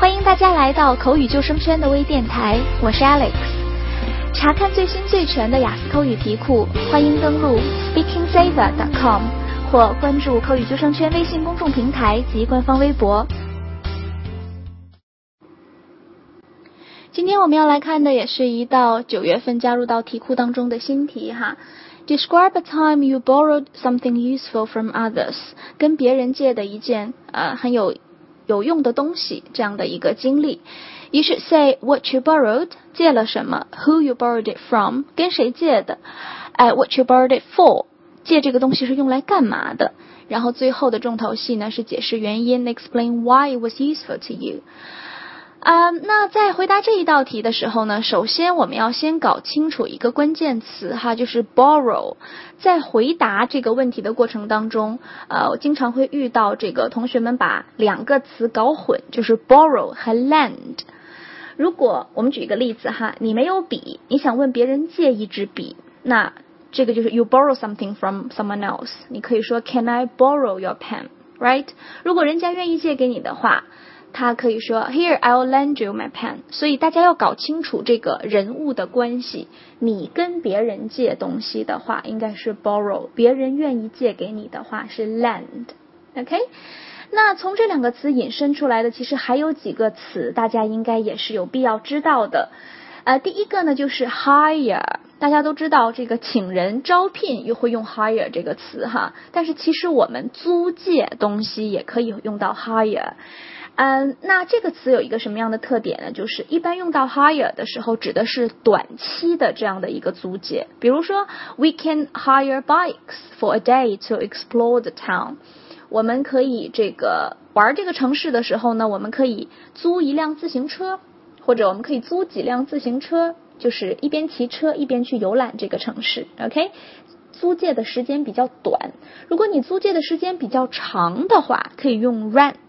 欢迎大家来到口语救生圈的微电台，我是 Alex。查看最新最全的雅思口语题库，欢迎登录 speakingsaver.com 或关注口语救生圈微信公众平台及官方微博。今天我们要来看的也是一道9月份加入到题库当中的新题哈。Describe a time you borrowed something useful from others， 跟别人借的一件很有用的东西，这样的一个经历。You should say what you borrowed， 借了什么 ，who you borrowed it from， 跟谁借的，what you borrowed it for， 借这个东西是用来干嘛的。然后最后的重头戏呢是解释原因 ，explain why it was useful to you。那在回答这一道题的时候呢，首先我们要先搞清楚一个关键词哈，就是 borrow。在回答这个问题的过程当中，我经常会遇到这个同学们把两个词搞混，就是 borrow 和 lend。如果我们举一个例子哈，你没有笔，你想问别人借一支笔，那这个就是 you borrow something from someone else。你可以说 Can I borrow your pen？ Right？ 如果人家愿意借给你的话，他可以说 Here I'll lend you my pen。 所以大家要搞清楚这个人物的关系，你跟别人借东西的话应该是 borrow， 别人愿意借给你的话是 lend。 OK， 那从这两个词引申出来的其实还有几个词大家应该也是有必要知道的。第一个呢就是 hire， 大家都知道这个请人招聘又会用 hire 这个词哈，但是其实我们租借东西也可以用到 hire。那这个词有一个什么样的特点呢？就是一般用到 hire 的时候指的是短期的这样的一个租借，比如说 We can hire bikes for a day to explore the town。 我们可以玩这个城市的时候呢，我们可以租一辆自行车，或者我们可以租几辆自行车，就是一边骑车一边去游览这个城市。 OK， 租借的时间比较短，如果你租借的时间比较长的话，可以用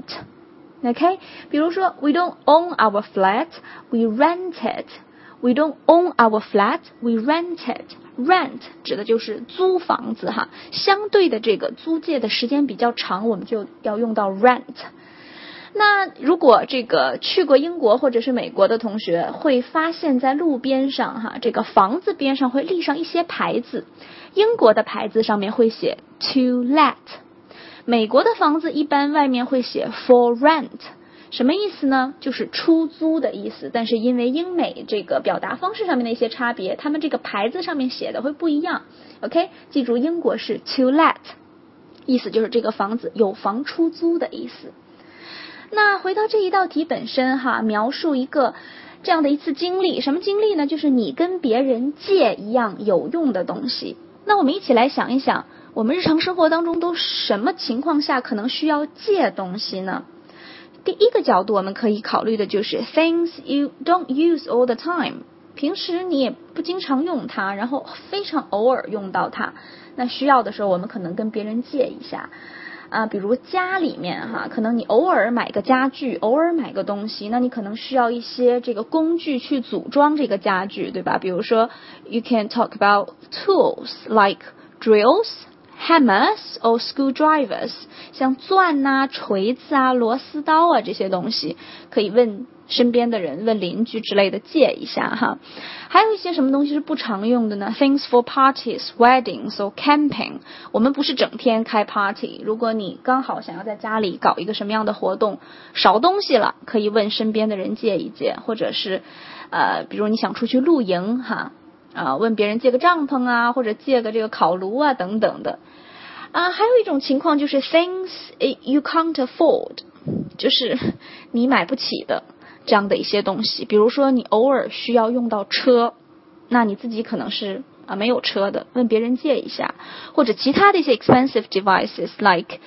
rent。OK， 比如说 We don't own our flat, we rent it. We don't own our flat, we rent it. Rent 指的就是租房子哈，相对的这个租借的时间比较长，我们就要用到 rent。 那如果这个去过英国或者是美国的同学会发现在路边上哈，这个房子边上会立上一些牌子，英国的牌子上面会写 to let，美国的房子一般外面会写 for rent， 什么意思呢？就是出租的意思，但是因为英美这个表达方式上面的一些差别，他们这个牌子上面写的会不一样。 OK， 记住英国是 to let， 意思就是这个房子有房出租的意思。那回到这一道题本身哈，描述一个这样的一次经历，什么经历呢？就是你跟别人借一样有用的东西。那我们一起来想一想，我们日常生活当中都什么情况下可能需要借东西呢？第一个角度我们可以考虑的就是 things you don't use all the time， 平时你也不经常用它，然后非常偶尔用到它，那需要的时候我们可能跟别人借一下比如家里面哈，可能你偶尔买个家具，偶尔买个东西，那你可能需要一些这个工具去组装这个家具，对吧？比如说 you can talk about tools like drills、hammers or screwdrivers， 像钻锤子螺丝刀这些东西可以问身边的人，问邻居之类的借一下哈。还有一些什么东西是不常用的呢？ Things for parties, weddings or camping。 我们不是整天开 party， 如果你刚好想要在家里搞一个什么样的活动，少东西了，可以问身边的人借一借，或者是比如你想出去露营哈，问别人借个帐篷或者借个这个烤炉等等的。还有一种情况就是 things you can't afford， 就是你买不起的这样的一些东西，比如说你偶尔需要用到车，那你自己可能是没有车的，问别人借一下，或者其他的一些 expensive devices like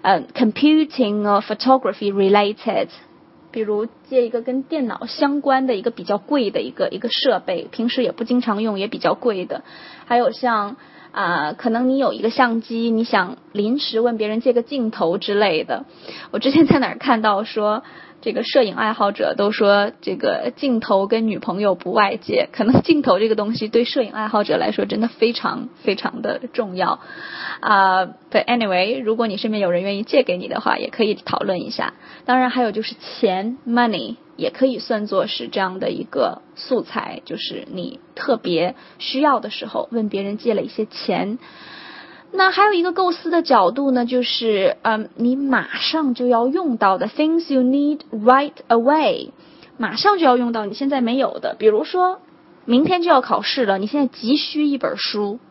computing or photography related， 比如借一个跟电脑相关的一个比较贵的一个设备，平时也不经常用，也比较贵的。还有像可能你有一个相机，你想临时问别人借个镜头之类的。我之前在哪儿看到说，这个摄影爱好者都说这个镜头跟女朋友不外借，可能镜头这个东西对摄影爱好者来说真的非常非常的重要。But anyway， 如果你身边有人愿意借给你的话，也可以讨论一下。当然还有就是钱 money 也可以算作是这样的一个素材，就是你特别需要的时候问别人借了一些钱。那还有一个构思的角度呢，就是你马上就要用到的 things you need right away， 马上就要用到你现在没有的，比如说明天就要考试了，你现在急需一本书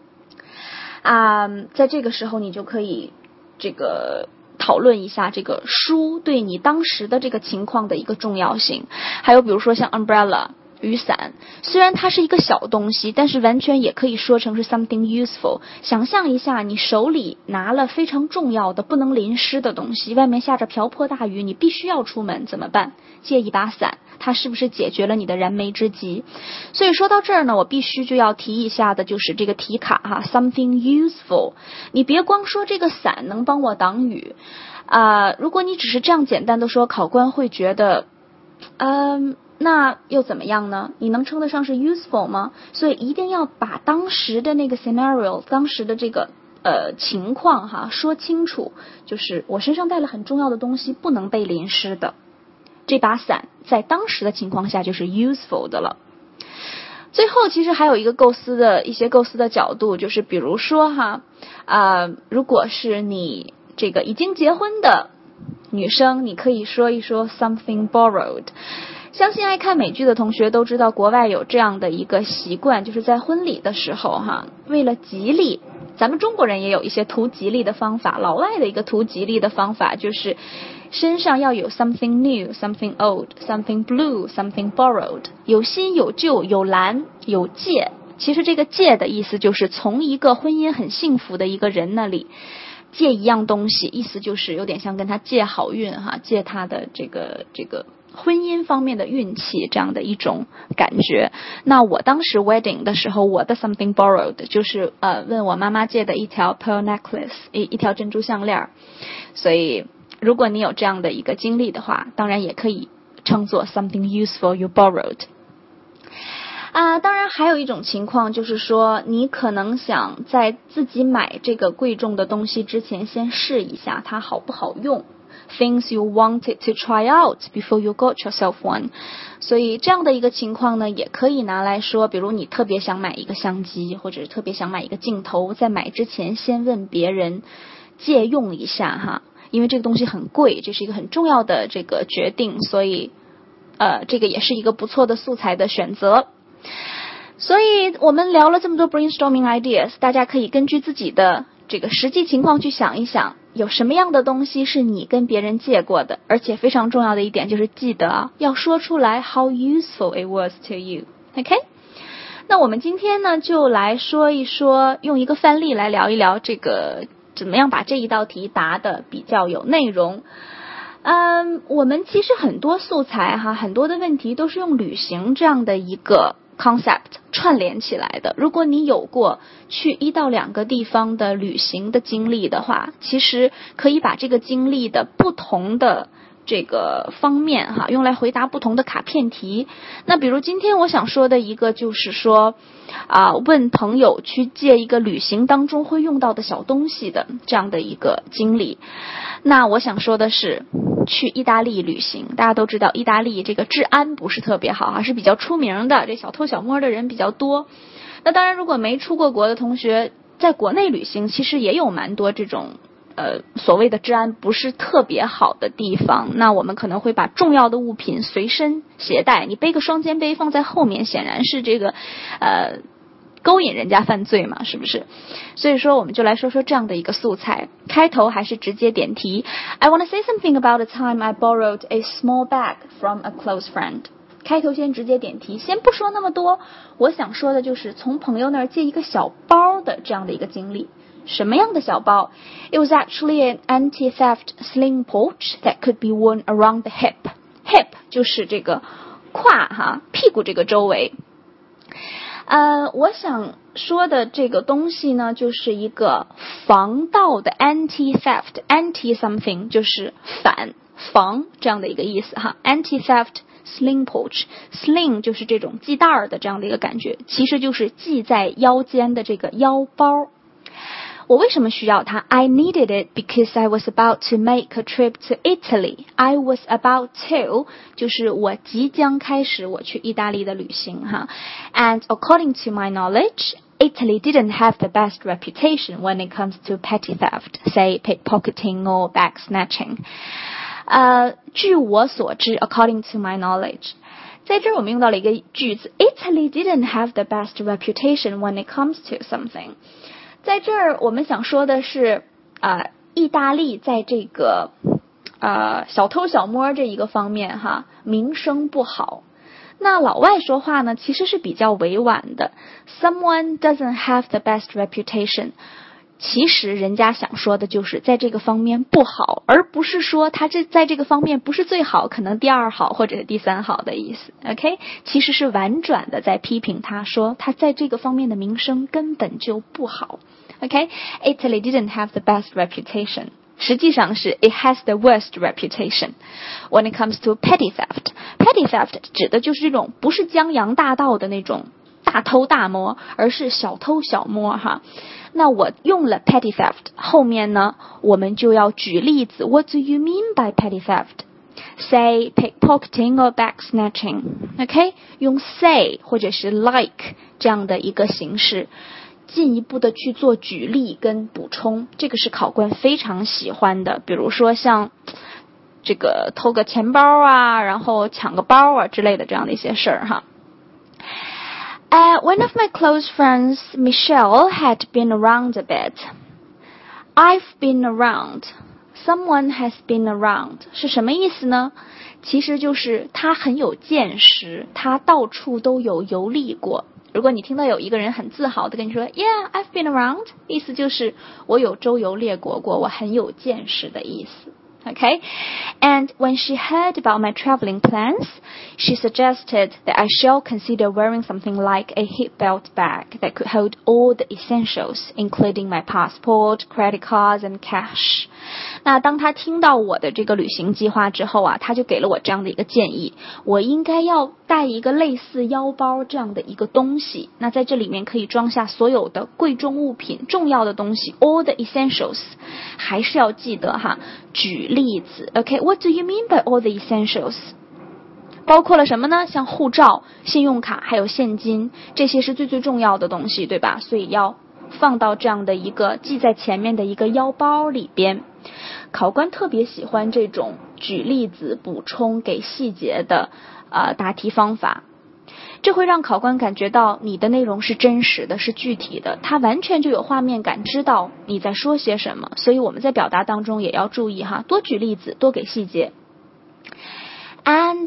在这个时候你就可以这个讨论一下这个书对你当时的这个情况的一个重要性。还有比如说像 umbrella雨伞，虽然它是一个小东西，但是完全也可以说成是 something useful。 想象一下，你手里拿了非常重要的不能淋湿的东西，外面下着瓢泼大雨，你必须要出门，怎么办？借一把伞，它是不是解决了你的燃眉之急？所以说到这儿呢，我必须就要提一下的就是这个题卡something useful。 你别光说这个伞能帮我挡雨如果你只是这样简单的说，考官会觉得那又怎么样呢？你能称得上是 useful 吗？所以一定要把当时的那个 scenario， 当时的这个情况说清楚，就是我身上带了很重要的东西，不能被淋湿的，这把伞在当时的情况下就是 useful 的了。最后其实还有一些构思的角度，就是比如说如果是你这个已经结婚的女生，你可以说一说 something borrowed。相信爱看美剧的同学都知道，国外有这样的一个习惯，就是在婚礼的时候为了吉利，咱们中国人也有一些图吉利的方法，老外的一个图吉利的方法就是身上要有 something new, something old, something blue, something borrowed， 有新有旧，有蓝有借。其实这个借的意思就是从一个婚姻很幸福的一个人那里借一样东西，意思就是有点像跟他借好运借他的这个婚姻方面的运气，这样的一种感觉。那我当时 wedding 的时候，我的 something borrowed 就是问我妈妈借的一条 pearl necklace， 一条珍珠项链。所以如果你有这样的一个经历的话，当然也可以称作 something useful you borrowed。当然还有一种情况就是说，你可能想在自己买这个贵重的东西之前先试一下它好不好用， things you wanted to try out before you got yourself one。 所以这样的一个情况呢，也可以拿来说，比如你特别想买一个相机，或者特别想买一个镜头，在买之前先问别人借用一下因为这个东西很贵，这是一个很重要的这个决定，所以这个也是一个不错的素材的选择。所以我们聊了这么多 brainstorming ideas， 大家可以根据自己的这个实际情况去想一想，有什么样的东西是你跟别人借过的，而且非常重要的一点就是记得要说出来 how useful it was to you。 OK， 那我们今天呢就来说一说，用一个范例来聊一聊这个怎么样把这一道题答得比较有内容。我们其实很多素材很多的问题都是用旅行这样的一个concept 串联起来的。如果你有过去1到2个地方的旅行的经历的话，其实可以把这个经历的不同的这个方面用来回答不同的卡片题。那比如今天我想说的一个就是说问朋友去借一个旅行当中会用到的小东西的这样的一个经历。那我想说的是去意大利旅行，大家都知道意大利这个治安不是特别好是比较出名的，这小偷小摸的人比较多。那当然如果没出过国的同学，在国内旅行其实也有蛮多这种所谓的治安不是特别好的地方。那我们可能会把重要的物品随身携带，你背个双肩背放在后面，显然是这个勾引人家犯罪嘛，是不是？所以说我们就来说说这样的一个素材。开头还是直接点题。 I want to say something about the time I borrowed a small bag from a close friend。 开头先直接点题，先不说那么多，我想说的就是从朋友那儿借一个小包的这样的一个经历。什么样的小包？ It was actually an anti-theft sling pouch that could be worn around the hip. Hip 就是这个胯屁股这个周围。 我想说的这个东西呢，就是一个防盗的 anti-theft anti something 就是防这样的一个意思哈 anti-theft sling pouch sling 就是这种系带的这样的一个感觉，其实就是系在腰间的这个腰包。我为什么需要它 I needed it because I was about to make a trip to Italy. I was about to 就是我即将开始我去意大利的旅行哈。And according to my knowledge, Italy didn't have the best reputation when it comes to petty theft, say pickpocketing or bag snatching. 据我所知 according to my knowledge, 在这儿我们用到了一个句子 Italy didn't have the best reputation when it comes to something.在这儿我们想说的是意大利在这个小偷小摸这一个方面哈名声不好。那老外说话呢其实是比较委婉的 Someone doesn't have the best reputation 其实人家想说的就是在这个方面不好，而不是说他在这个方面不是最好，可能第二好或者是第三好的意思 OK 其实是婉转的在批评他，说他在这个方面的名声根本就不好 OK Italy didn't have the best reputation 实际上是 it has the worst reputation when it comes to petty theft. Petty theft 指的就是这种不是江洋大盗的那种大偷大摸，而是小偷小摸哈。那我用了 petty theft 后面呢我们就要举例子 What do you mean by petty theft? Say pickpocketing or bag snatching OK 用 say 或者是 like 这样的一个形式进一步的去做举例跟补充，这个是考官非常喜欢的，比如说像这个偷个钱包啊，然后抢个包啊之类的这样的一些事儿哈。One of my close friends, Michelle, had been around a bit. I've been around. Someone has been around. 是什么意思呢？其实就是他很有见识，他到处都有游历过。如果你听到有一个人很自豪的跟你说 Yeah, I've been around 意思就是我有周游列国过，我很有见识的意思Okay? And when she heard about my traveling plans, she suggested that I shall consider wearing something like a hip belt bag that could hold all the essentials, including my passport, credit cards, and cash. 那当她听到我的这个旅行计划之后啊，她就给了我这样的一个建议，我应该要带一个类似腰包这样的一个东西，那在这里面可以装下所有的贵重物品，重要的东西 all the essentials 还是要记得哈，举例子 OK What do you mean by all the essentials? 包括了什么呢？像护照、信用卡还有现金，这些是最重要的东西对吧？所以要放到这样的一个记在前面的一个腰包里边。考官特别喜欢这种举例子补充给细节的答题方法，这会让考官感觉到你的内容是真实的，是具体的，他完全就有画面感，知道你在说些什么。所以我们在表达当中也要注意哈，多举例子，多给细节。And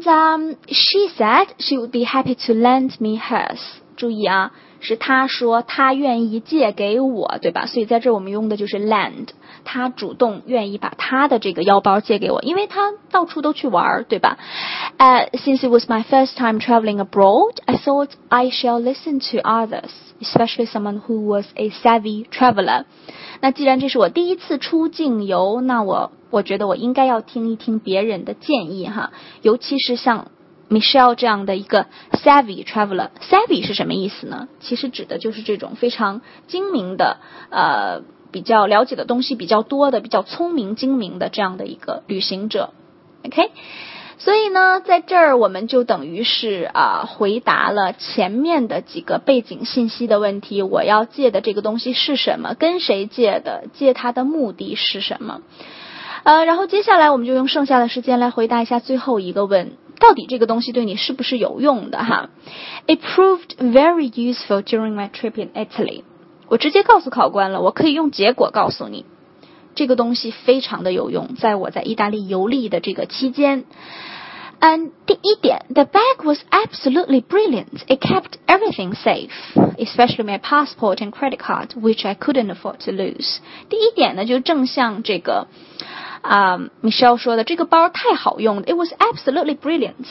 she said she would be happy to lend me hers. 注意啊，是她说她愿意借给我，对吧？所以在这我们用的就是 lend， 她主动愿意把她的这个腰包借给我，因为她到处都去玩，对吧？Since it was my first time traveling abroad, I thought I shall listen to others, especially someone who was a savvy traveler. 那既然这是我第一次出境游，那我觉得我应该要听一听别人的建议哈，尤其是像Michelle 这样的一个 savvy traveler. Savvy 是什么意思呢？其实指的就是这种非常精明的比较了解的东西比较多的比较聪明精明的这样的一个旅行者 OK 所以呢在这儿我们就等于是回答了前面的几个背景信息的问题，我要借的这个东西是什么，跟谁借的，借它的目的是什么然后接下来我们就用剩下的时间来回答一下最后一个问，到底这个东西对你是不是有用的哈 It proved very useful during my trip in Italy. 我直接告诉考官了，我可以用结果告诉你，这个东西非常的有用，在我在意大利游历的这个期间。第一点 The bag was absolutely brilliant. It kept everything safe, especially my passport and credit card, which I couldn't afford to lose. 第一点呢，就正像这个Michelle 说的，这个包太好用了 It was absolutely brilliant.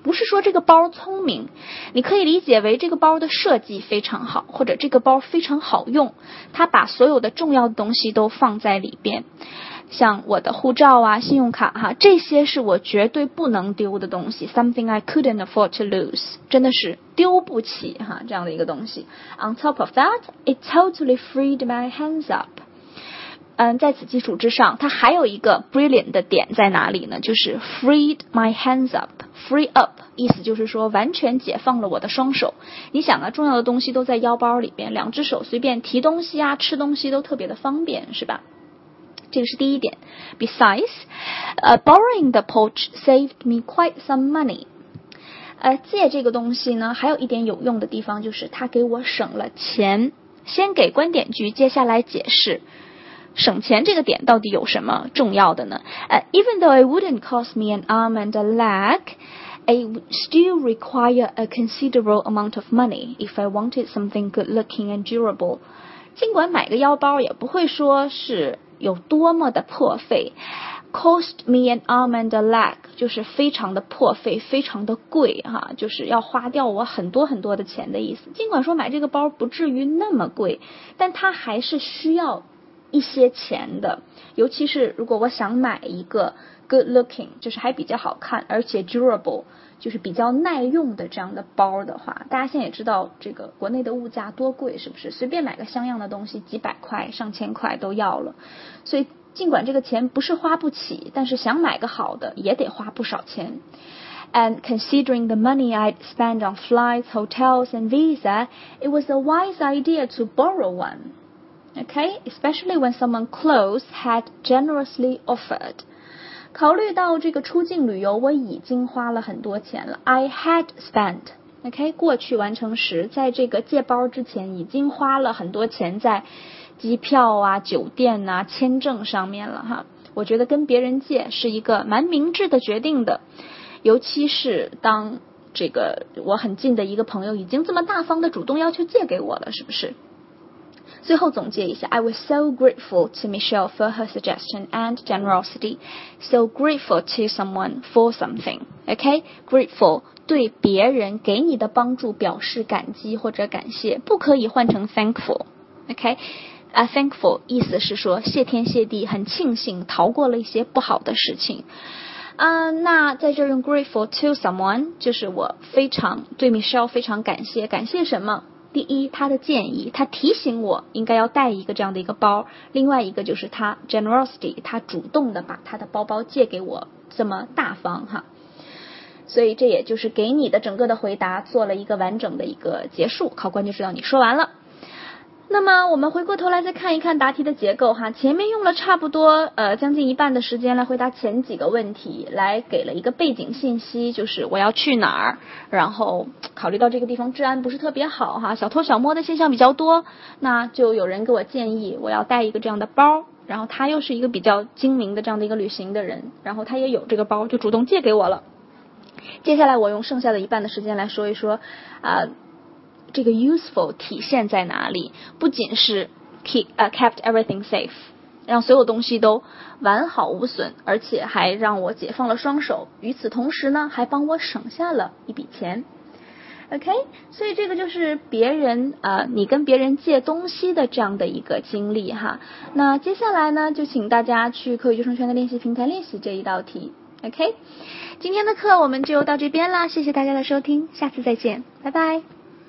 不是说这个包聪明，你可以理解为这个包的设计非常好，或者这个包非常好用，它把所有的重要的东西都放在里边。像我的护照啊、信用卡哈，这些是我绝对不能丢的东西 ，something I couldn't afford to lose， 真的是丢不起哈这样的一个东西。On top of that, it totally freed my hands up。在此基础之上，它还有一个 brilliant 的点在哪里呢？就是 freed my hands up。free up 意思就是说完全解放了我的双手。你想啊，重要的东西都在腰包里边，两只手随便提东西啊、吃东西都特别的方便，是吧？这个是第一点。Besides, borrowing the pouch saved me quite some money. 借这个东西呢，还有一点有用的地方就是它给我省了钱。先给观点句，接下来解释。省钱这个点到底有什么重要的呢？Even though it wouldn't cost me an arm and a leg, it would still require a considerable amount of money if I wanted something good-looking and durable. 尽管买个腰包也不会说是有多么的破费 ，cost me an arm and a leg 就是非常的破费，非常的贵哈，就是要花掉我很多很多的钱的意思。尽管说买这个包不至于那么贵，但它还是需要一些钱的，尤其是如果我想买一个 good looking 就是还比较好看，而且 durable 就是比较耐用的这样的包的话，大家现在也知道这个国内的物价多贵，是不是？随便买个像样的东西几百块、上千块都要了，所以尽管这个钱不是花不起，但是想买个好的也得花不少钱。And considering the money I'd spent on flights, hotels, and visa, it was a wise idea to borrow one.Okay, especially when someone close had generously offered. 考虑到这个出境旅游我已经花了很多钱了 I had spent. Okay, 过去完成时，在这个借包之前已经花了很多钱在机票啊、酒店啊、签证上面了哈。我觉得跟别人借是一个蛮明智的决定的，尤其是当这个我很近的一个朋友已经这么大方的主动要求借给我了，是不是？最后总结一下 I was so grateful to Michelle for her suggestion and generosity. So grateful to someone for something. Okay? Grateful 对别人给你的帮助表示感激或者感谢，不可以换成 thankful. Okay? Thankful 意思是说谢天谢地，很庆幸逃过了一些不好的事情。那在这儿用 grateful to someone 就是我非常对 Michelle 非常感谢。感谢什么？第一，他的建议，他提醒我应该要带一个这样的一个包。另外一个就是他 generosity， 他主动的把他的包包借给我，这么大方哈。所以这也就是给你的整个的回答做了一个完整的一个结束，考官就知道你说完了。那么我们回过头来再看一看答题的结构哈，前面用了差不多将近一半的时间来回答前几个问题，来给了一个背景信息，就是我要去哪儿，然后考虑到这个地方治安不是特别好哈，小偷小摸的现象比较多，那就有人给我建议我要带一个这样的包，然后他又是一个比较精明的这样的一个旅行的人，然后他也有这个包，就主动借给我了。接下来我用剩下的一半的时间来说一说这个 useful 体现在哪里？不仅是 kept everything safe， 让所有东西都完好无损，而且还让我解放了双手。与此同时呢，还帮我省下了一笔钱。OK， 所以这个就是别人你跟别人借东西的这样的一个经历哈。那接下来呢，就请大家去口语救生圈的练习平台练习这一道题。OK， 今天的课我们就到这边啦，谢谢大家的收听，下次再见，拜拜。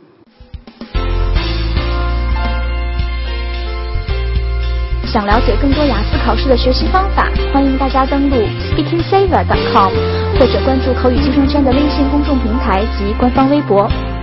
想了解更多雅思考试的学习方法，欢迎大家登录 speakingsaver.com 或者关注口语救生圈的微信公众平台及官方微博。